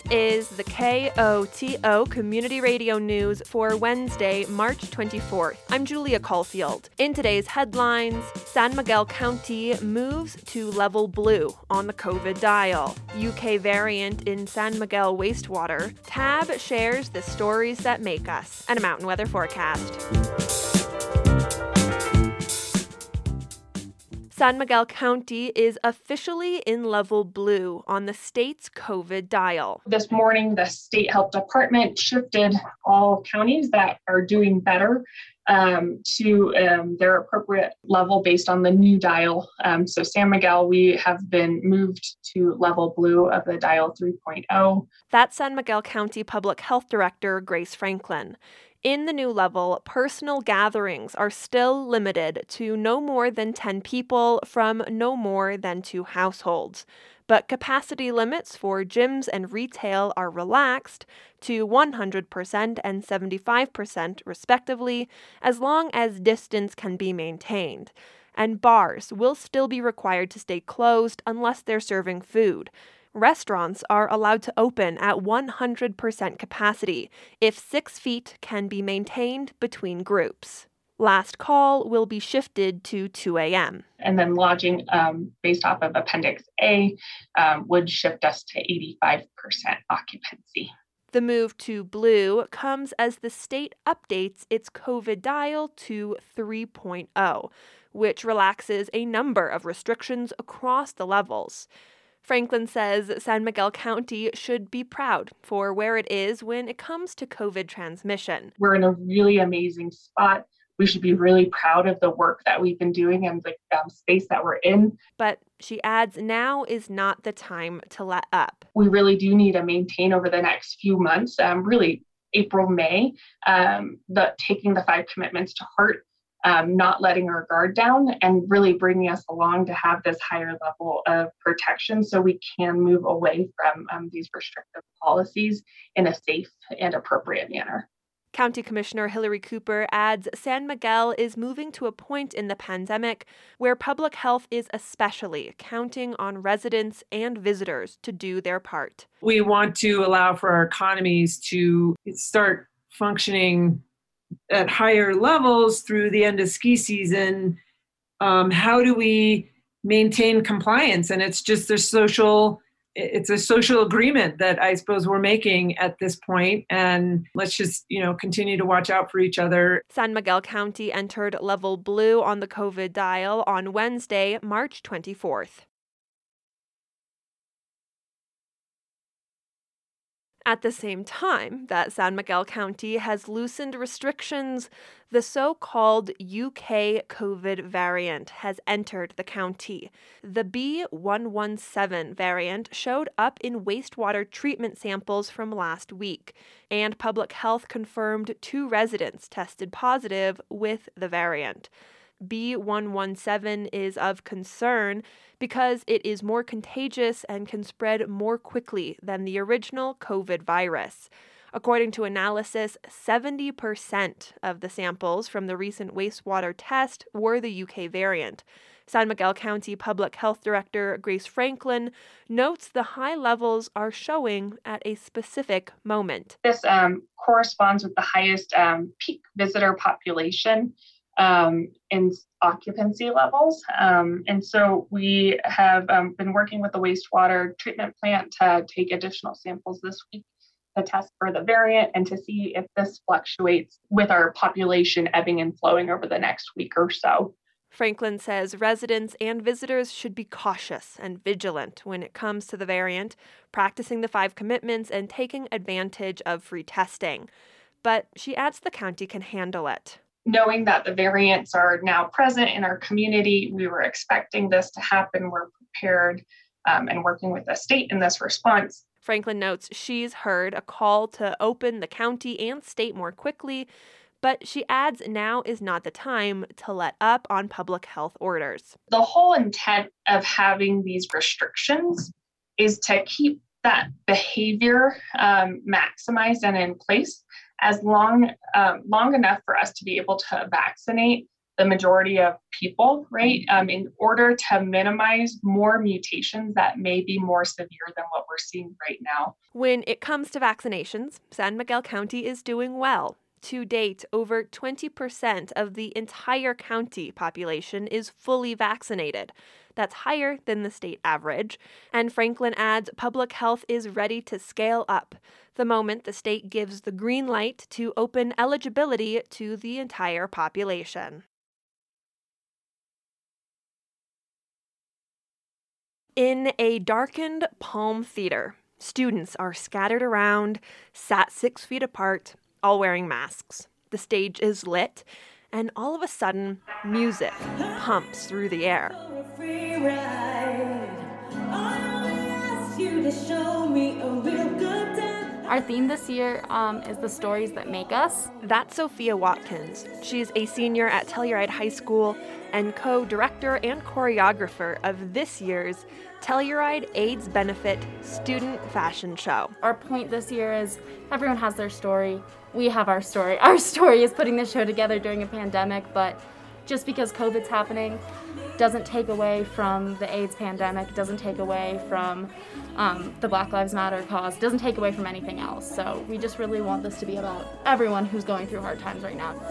is the KOTO Community Radio News for Wednesday, March 24th. I'm Julia Caulfield. In today's headlines, San Miguel County moves to level blue on the COVID dial. UK variant in San Miguel wastewater. Tab shares the stories that make us. And a mountain weather forecast. San Miguel County is officially in level blue on the state's COVID dial. This morning, the state health department shifted all counties that are doing better to their appropriate level based on the new dial. So San Miguel, we have been moved to level blue of the dial 3.0. That's San Miguel County Public Health Director Grace Franklin. In the new level, personal gatherings are still limited to no more than 10 people from no more than 2 households. But capacity limits for gyms and retail are relaxed to 100% and 75% respectively, as long as distance can be maintained. And bars will still be required to stay closed unless they're serving food. Restaurants are allowed to open at 100% capacity if 6 feet can be maintained between groups. Last call will be shifted to 2 a.m. And then lodging, based off of Appendix A, would shift us to 85% occupancy. The move to blue comes as the state updates its COVID dial to 3.0, which relaxes a number of restrictions across the levels. Franklin says San Miguel County should be proud for where it is when it comes to COVID transmission. We're in a really amazing spot. We should be really proud of the work that we've been doing and the space that we're in. But she adds now is not the time to let up. We really do need to maintain over the next few months, really April, May, taking the 5 commitments to heart. Not letting our guard down and really bringing us along to have this higher level of protection so we can move away from these restrictive policies in a safe and appropriate manner. County Commissioner Hillary Cooper adds San Miguel is moving to a point in the pandemic where public health is especially counting on residents and visitors to do their part. We want to allow for our economies to start functioning at higher levels through the end of ski season. How do we maintain compliance? And it's just it's a social agreement that I suppose we're making at this point. And let's just, continue to watch out for each other. San Miguel County entered level blue on the COVID dial on Wednesday, March 24th. At the same time that San Miguel County has loosened restrictions, the so-called UK COVID variant has entered the county. The B117 variant showed up in wastewater treatment samples from last week, and public health confirmed 2 residents tested positive with the variant. B117 is of concern because it is more contagious and can spread more quickly than the original COVID virus. According to analysis, 70% of the samples from the recent wastewater test were the UK variant. San Miguel County Public Health Director Grace Franklin notes the high levels are showing at a specific moment. This corresponds with the highest peak visitor population in occupancy levels. And so we have been working with the wastewater treatment plant to take additional samples this week to test for the variant and to see if this fluctuates with our population ebbing and flowing over the next week or so. Franklin says residents and visitors should be cautious and vigilant when it comes to the variant, practicing the 5 commitments and taking advantage of free testing. But she adds the county can handle it. Knowing that the variants are now present in our community, we were expecting this to happen. We're prepared and working with the state in this response. Franklin notes she's heard a call to open the county and state more quickly, but she adds now is not the time to let up on public health orders. The whole intent of having these restrictions is to keep that behavior maximized and in place as long enough for us to be able to vaccinate the majority of people, right, in order to minimize more mutations that may be more severe than what we're seeing right now. When it comes to vaccinations, San Miguel County is doing well. To date, over 20% of the entire county population is fully vaccinated. That's higher than the state average. And Franklin adds public health is ready to scale up the moment the state gives the green light to open eligibility to the entire population. In a darkened Palm Theater, students are scattered around, sat 6 feet apart, all wearing masks. The stage is lit, and all of a sudden, music pumps through the air. Our theme this year is the stories that make us. That's Sophia Watkins. She's a senior at Telluride High School and co-director and choreographer of this year's Telluride AIDS Benefit Student Fashion Show. Our point this year is everyone has their story. We have our story. Our story is putting this show together during a pandemic, but just because COVID's happening doesn't take away from the AIDS pandemic, doesn't take away from the Black Lives Matter cause, doesn't take away from anything else. So we just really want this to be about everyone who's going through hard times right now.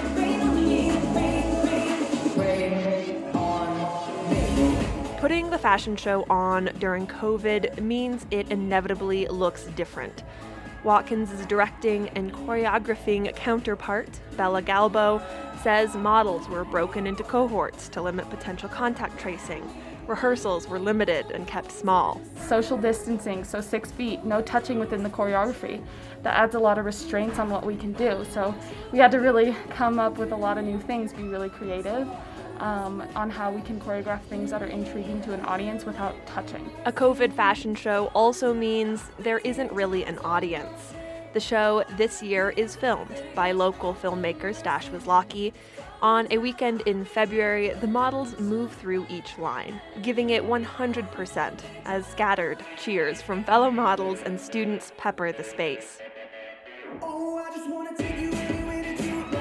Putting the fashion show on during COVID means it inevitably looks different. Watkins' directing and choreographing counterpart, Bella Galbo, says models were broken into cohorts to limit potential contact tracing. Rehearsals were limited and kept small. Social distancing, so 6 feet, no touching within the choreography. That adds a lot of restraints on what we can do. So we had to really come up with a lot of new things, be really creative on how we can choreograph things that are intriguing to an audience without touching. A COVID fashion show also means there isn't really an audience. The show this year is filmed by local filmmaker Stash Wislocky. On a weekend in February, the models move through each line, giving it 100% as scattered cheers from fellow models and students pepper the space. Oh, I just wanna take you anywhere that you like.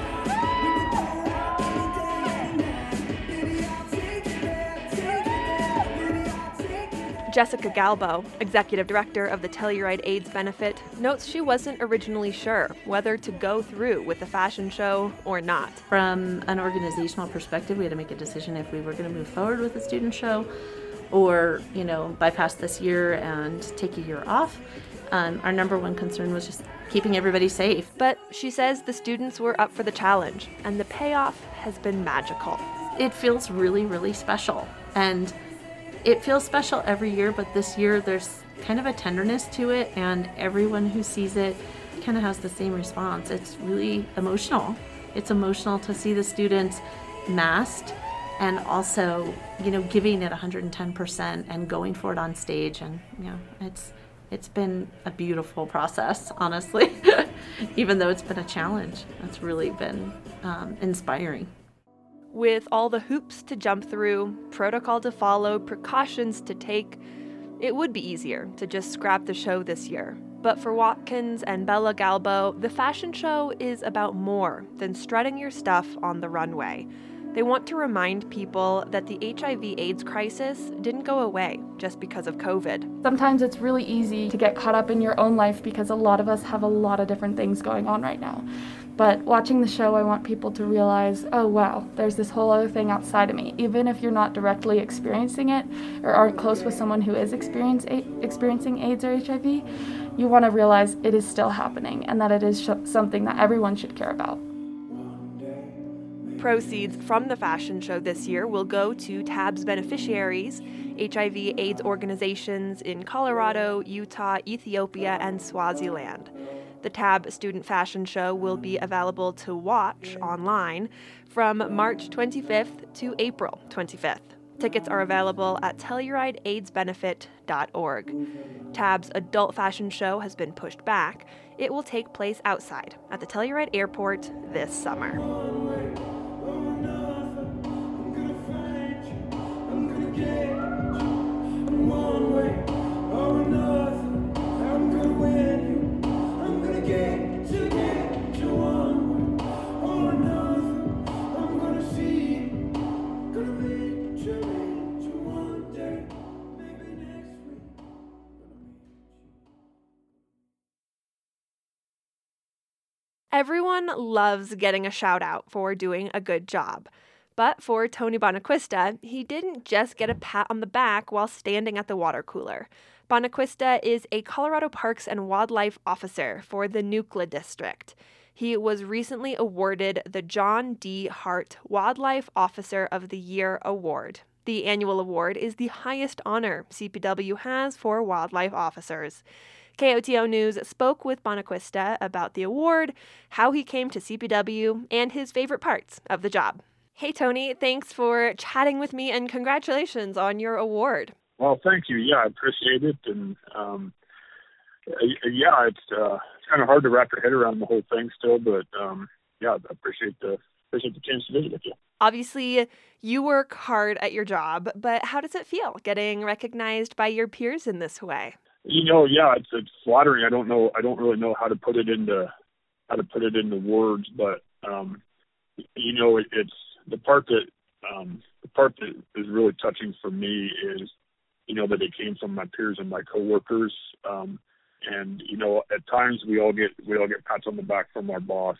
Jessica Galbo, executive director of the Telluride AIDS Benefit, notes she wasn't originally sure whether to go through with the fashion show or not. From an organizational perspective, we had to make a decision if we were going to move forward with the student show or, bypass this year and take a year off. Our number one concern was just keeping everybody safe. But she says the students were up for the challenge, and the payoff has been magical. It feels really, really special. And it feels special every year, but this year there's kind of a tenderness to it, and everyone who sees it kind of has the same response. It's really emotional. It's emotional to see the students masked and also, giving it 110% and going for it on stage. And, it's been a beautiful process, honestly, even though it's been a challenge. It's really been inspiring. With all the hoops to jump through, protocol to follow, precautions to take, it would be easier to just scrap the show this year. But for Watkins and Bella Galbo, the fashion show is about more than strutting your stuff on the runway. They want to remind people that the HIV/AIDS crisis didn't go away just because of COVID. Sometimes it's really easy to get caught up in your own life because a lot of us have a lot of different things going on right now. But watching the show, I want people to realize, oh wow, there's this whole other thing outside of me. Even if you're not directly experiencing it or aren't close with someone who is experiencing AIDS or HIV, you want to realize it is still happening and that it is something that everyone should care about. Proceeds from the fashion show this year will go to TAB's beneficiaries, HIV/AIDS organizations in Colorado, Utah, Ethiopia, and Swaziland. The TAB Student Fashion Show will be available to watch online from March 25th to April 25th. Tickets are available at TellurideAIDSbenefit.org. TAB's adult fashion show has been pushed back. It will take place outside at the Telluride Airport this summer. To get you one way or another, I'm gonna see Everyone loves getting a shout out for doing a good job. But for Tony Bonaquista, he didn't just get a pat on the back while standing at the water cooler. Bonaquista is a Colorado Parks and Wildlife Officer for the Nucla District. He was recently awarded the John D. Hart Wildlife Officer of the Year Award. The annual award is the highest honor CPW has for wildlife officers. KOTO News spoke with Bonaquista about the award, how he came to CPW, and his favorite parts of the job. Hey, Tony, thanks for chatting with me, and congratulations on your award. Well, thank you. Yeah, I appreciate it. And it's kind of hard to wrap your head around the whole thing still, but I appreciate the chance to visit with you. Obviously, you work hard at your job, but how does it feel getting recognized by your peers in this way? It's flattering. I don't really know how to put it into words, but it's the part that is really touching for me is that it came from my peers and my coworkers. And at times we all get pats on the back from our boss,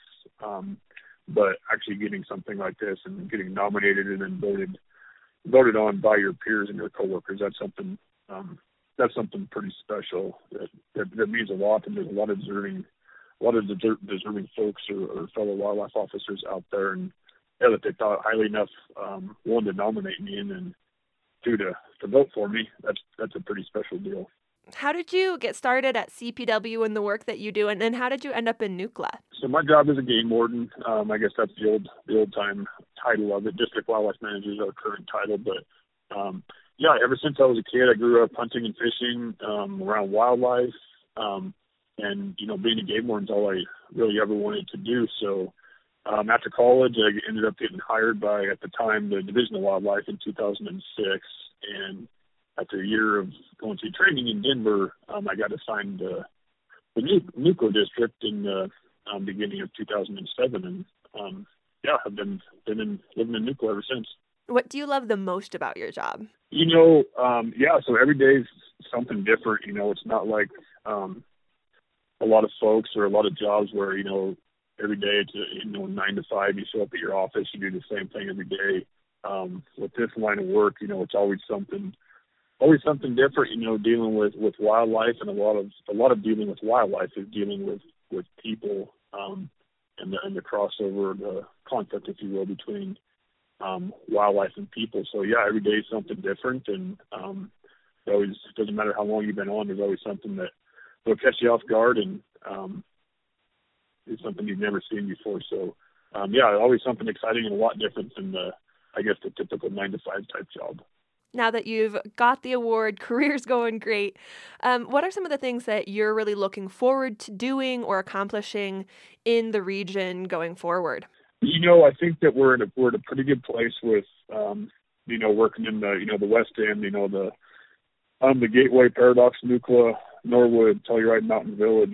but actually getting something like this and getting nominated and then voted on by your peers and your coworkers, that's something pretty special that means a lot. And there's a lot of deserving folks or fellow wildlife officers out there, and that they thought highly enough, one, to nominate me, and then two, to vote for me. That's a pretty special deal. How did you get started at CPW and the work that you do, and then how did you end up in Nucla? So my job is a game warden. I guess that's the old time title of it. District Wildlife Manager is our current title, but ever since I was a kid, I grew up hunting and fishing around wildlife, and being a game warden is all I really ever wanted to do. So after college, I ended up getting hired by, at the time, the Division of Wildlife in 2006, and after a year of going through training in Denver, I got assigned the Nucla District in the beginning of 2007, and I've been living in Nucla ever since. What do you love the most about your job? So every day is something different. It's not like a lot of folks or a lot of jobs where, every day it's 9 to 5, you show up at your office, you do the same thing every day. With this line of work, it's always something different, dealing with wildlife, and a lot of dealing with wildlife is dealing with people, and the crossover, the conflict, if you will, between wildlife and people. So every day is something different, and it doesn't matter how long you've been on, there's always something that will catch you off guard, and it's something you've never seen before. So always something exciting and a lot different than the typical 9 to 5 type job. Now that you've got the award, career's going great. What are some of the things that you're really looking forward to doing or accomplishing in the region going forward? I think that we're at a pretty good place with, working in the West End, the Gateway, Paradox, Nucla, Norwood, Telluride, Mountain Village,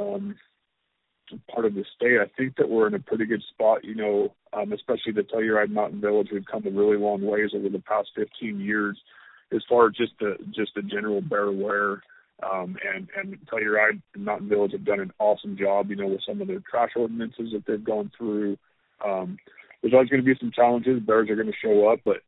part of the state. I think that we're in a pretty good spot, especially the Telluride Mountain Village. We've come a really long ways over the past 15 years as far as just the general bear aware. And Telluride and Mountain Village have done an awesome job, with some of their trash ordinances that they've gone through. There's always going to be some challenges. Bears are going to show up, but,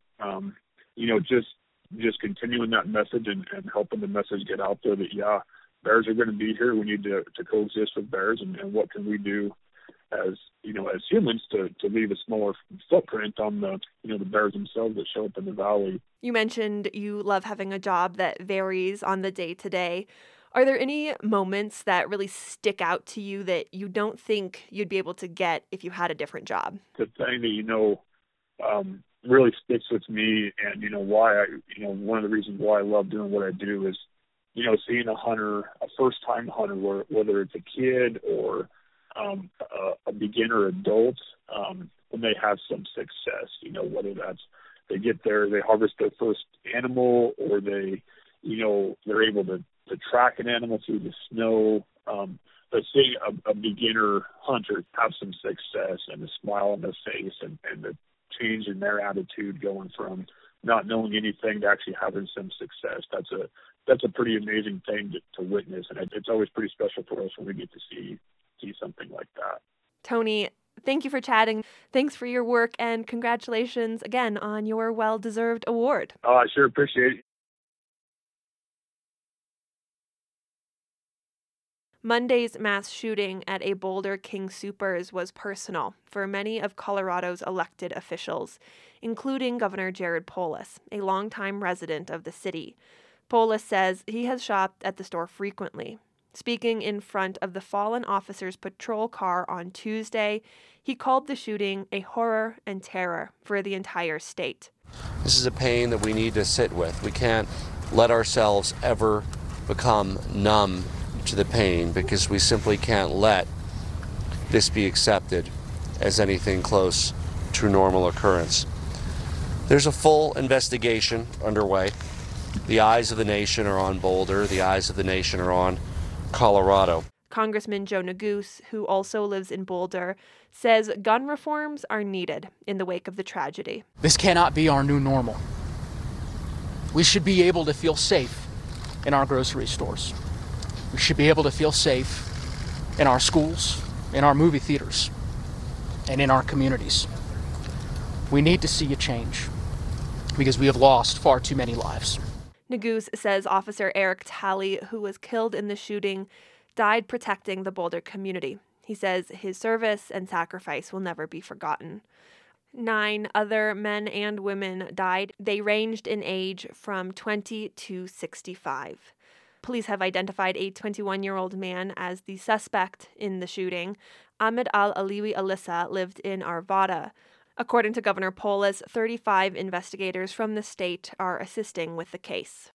just continuing that message and helping the message get out there that, bears are going to be here. We need to coexist with bears, and what can we do as humans to leave a smaller footprint on the bears themselves that show up in the valley. You mentioned you love having a job that varies on the day to day. Are there any moments that really stick out to you that you don't think you'd be able to get if you had a different job? The thing that, really sticks with me, and, why one of the reasons why I love doing what I do is, seeing a first-time hunter, whether it's a kid or a beginner adult, when they have some success, whether that's they get there, they harvest their first animal, or they're able to track an animal through the snow. But seeing a beginner hunter have some success and a smile on their face and the change in their attitude going from not knowing anything to actually having some success, that's a pretty amazing thing to witness, and it's always pretty special for us when we get to see something like that. Tony, thank you for chatting. Thanks for your work, and congratulations again on your well-deserved award. Oh, I sure appreciate it. Monday's mass shooting at a Boulder King Soopers was personal for many of Colorado's elected officials, including Governor Jared Polis, a longtime resident of the city. Polis says he has shopped at the store frequently. Speaking in front of the fallen officer's patrol car on Tuesday, he called the shooting a horror and terror for the entire state. This is a pain that we need to sit with. We can't let ourselves ever become numb to the pain, because we simply can't let this be accepted as anything close to normal occurrence. There's a full investigation underway. The eyes of the nation are on Boulder. The eyes of the nation are on Colorado. Congressman Joe Neguse, who also lives in Boulder, says gun reforms are needed in the wake of the tragedy. This cannot be our new normal. We should be able to feel safe in our grocery stores. We should be able to feel safe in our schools, in our movie theaters, and in our communities. We need to see a change because we have lost far too many lives. Neguse says Officer Eric Talley, who was killed in the shooting, died protecting the Boulder community. He says his service and sacrifice will never be forgotten. 9 other men and women died. They ranged in age from 20 to 65. Police have identified a 21-year-old man as the suspect in the shooting. Ahmed Al-Aliwi Alissa lived in Arvada. According to Governor Polis, 35 investigators from the state are assisting with the case.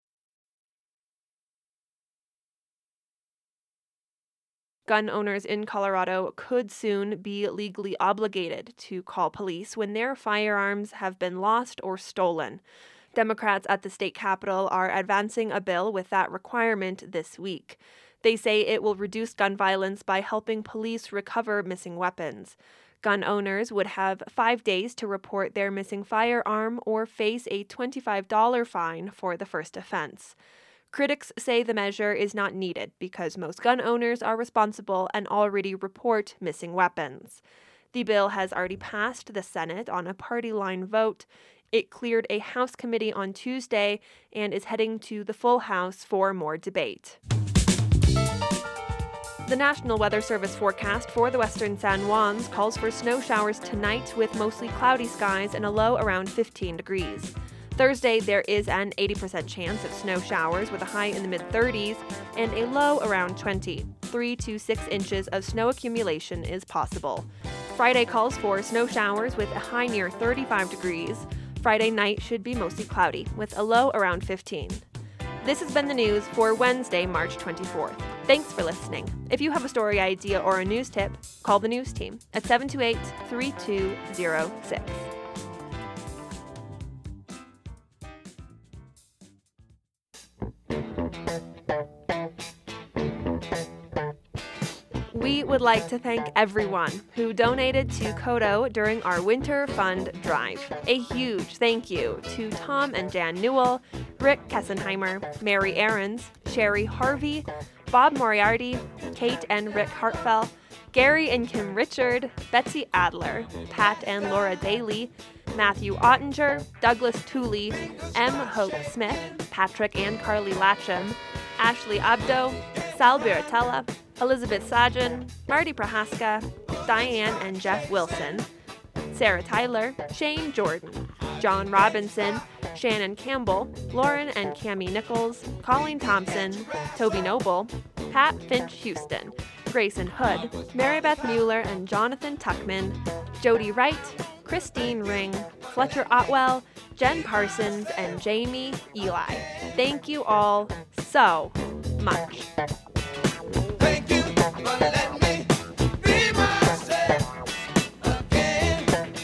Gun owners in Colorado could soon be legally obligated to call police when their firearms have been lost or stolen. Democrats at the state capitol are advancing a bill with that requirement this week. They say it will reduce gun violence by helping police recover missing weapons. Gun owners would have 5 days to report their missing firearm or face a $25 fine for the first offense. Critics say the measure is not needed because most gun owners are responsible and already report missing weapons. The bill has already passed the Senate on a party line vote. It cleared a House committee on Tuesday and is heading to the full House for more debate. The National Weather Service forecast for the western San Juans calls for snow showers tonight with mostly cloudy skies and a low around 15 degrees. Thursday, there is an 80% chance of snow showers with a high in the mid-30s and a low around 20. 3 to 6 inches of snow accumulation is possible. Friday calls for snow showers with a high near 35 degrees. Friday night should be mostly cloudy, with a low around 15. This has been the news for Wednesday, March 24th. Thanks for listening. If you have a story idea or a news tip, call the news team at 728-3206. We would like to thank everyone who donated to Kodo during our Winter Fund Drive. A huge thank you to Tom and Jan Newell, Rick Kessenheimer, Mary Aarons, Sherry Harvey, Bob Moriarty, Kate and Rick Hartfell, Gary and Kim Richard, Betsy Adler, Pat and Laura Daly, Matthew Ottinger, Douglas Tooley, M. Hope Smith, Patrick and Carly Latcham, Ashley Abdo, Sal Biratella, Elizabeth Sajan, Marty Prohaska, Diane and Jeff Wilson, Sarah Tyler, Shane Jordan, John Robinson, Shannon Campbell, Lauren and Cammie Nichols, Colleen Thompson, Toby Noble, Pat Finch Houston, Grayson Hood, Marybeth Mueller and Jonathan Tuckman, Jody Wright, Christine Ring, Fletcher Otwell, Jen Parsons, and Jamie Eli. Thank you all so much. Thank you for letting me be myself again.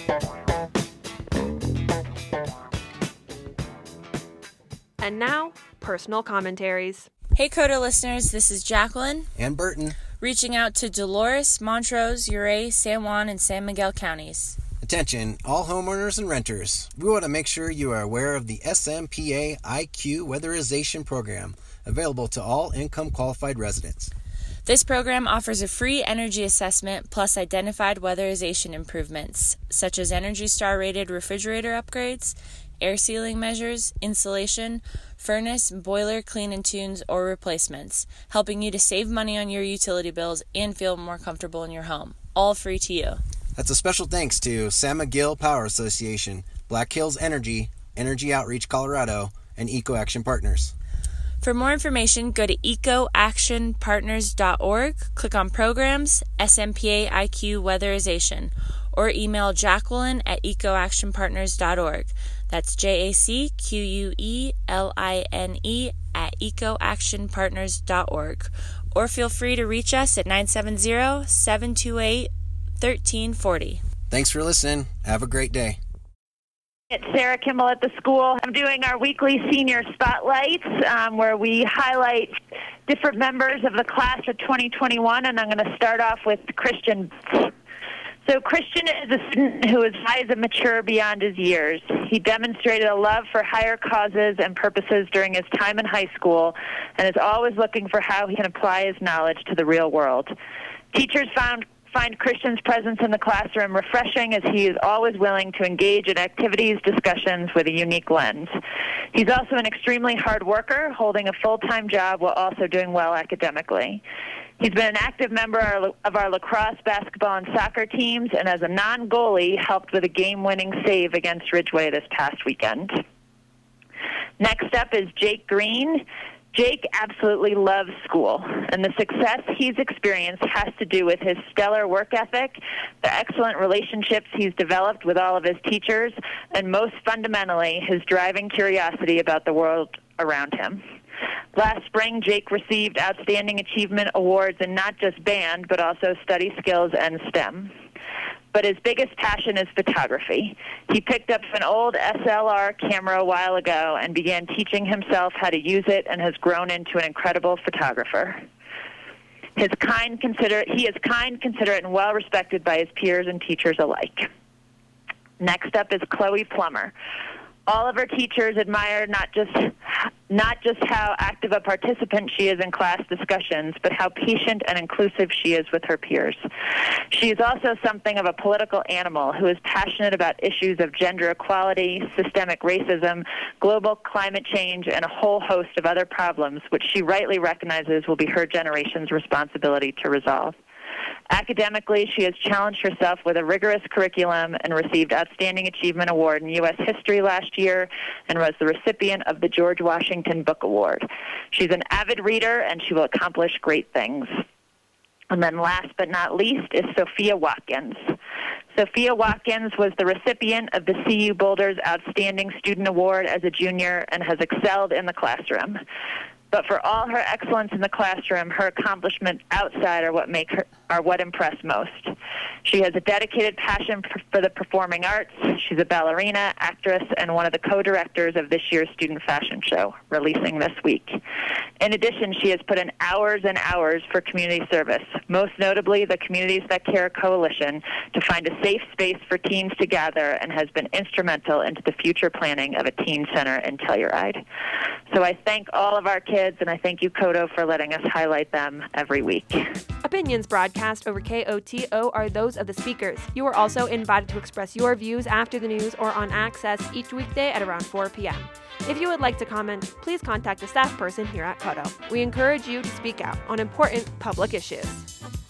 And now, personal commentaries. Hey Coda listeners, this is Jacqueline and Burton reaching out to Dolores, Montrose, Ouray, San Juan, and San Miguel counties. Attention, all homeowners and renters. We want to make sure you are aware of the SMPA IQ Weatherization Program, available to all income-qualified residents. This program offers a free energy assessment plus identified weatherization improvements, such as Energy Star rated refrigerator upgrades, air sealing measures, insulation, furnace, boiler clean and tunes, or replacements, helping you to save money on your utility bills and feel more comfortable in your home. All free to you. That's a special thanks to San Miguel Power Association, Black Hills Energy, Energy Outreach Colorado, and Eco Action Partners. For more information, go to ecoactionpartners.org, click on Programs, SMPA IQ Weatherization, or email Jacqueline@ecoactionpartners.org. That's JACQUELINE @ecoactionpartners.org. Or feel free to reach us at 970-728-1340. Thanks for listening. Have a great day. It's Sarah Kimball at the school. I'm doing our weekly senior spotlights where we highlight different members of the class of 2021, and I'm going to start off with Christian. So Christian is a student who is wise and mature beyond his years. He demonstrated a love for higher causes and purposes during his time in high school and is always looking for how he can apply his knowledge to the real world. Teachers find Christian's presence in the classroom refreshing as he is always willing to engage in activities, discussions with a unique lens. He's also an extremely hard worker, holding a full-time job while also doing well academically. He's been an active member of our lacrosse, basketball, and soccer teams, and as a non-goalie, helped with a game-winning save against Ridgeway this past weekend. Next up is Jake Green. Jake absolutely loves school, and the success he's experienced has to do with his stellar work ethic, the excellent relationships he's developed with all of his teachers, and most fundamentally, his driving curiosity about the world around him. Last spring, Jake received Outstanding Achievement Awards in not just band, but also study skills and STEM. But his biggest passion is photography. He picked up an old SLR camera a while ago and began teaching himself how to use it and has grown into an incredible photographer. He is kind, considerate, and well-respected by his peers and teachers alike. Next up is Chloe Plummer. All of her teachers admire not just how active a participant she is in class discussions, but how patient and inclusive she is with her peers. She is also something of a political animal who is passionate about issues of gender equality, systemic racism, global climate change, and a whole host of other problems which she rightly recognizes will be her generation's responsibility to resolve. Academically, she has challenged herself with a rigorous curriculum and received Outstanding Achievement Award in U.S. History last year and was the recipient of the George Washington Book Award. She's an avid reader, and she will accomplish great things. And then last but not least is Sophia Watkins. Sophia Watkins was the recipient of the CU Boulder's Outstanding Student Award as a junior and has excelled in the classroom. But for all her excellence in the classroom, her accomplishments outside are what impress most. She has a dedicated passion for the performing arts. She's a ballerina, actress, and one of the co-directors of this year's student fashion show, releasing this week. In addition, she has put in hours and hours for community service, most notably the Communities That Care Coalition, to find a safe space for teens to gather, and has been instrumental into the future planning of a teen center in Telluride. So I thank all of our kids, and I thank you, Kodo, for letting us highlight them every week. Opinions broadcast over KOTO are those of the speakers. You are also invited to express your views after the news or on Access each weekday at around 4 p.m. If you would like to comment, please contact a staff person here at Kodo. We encourage you to speak out on important public issues.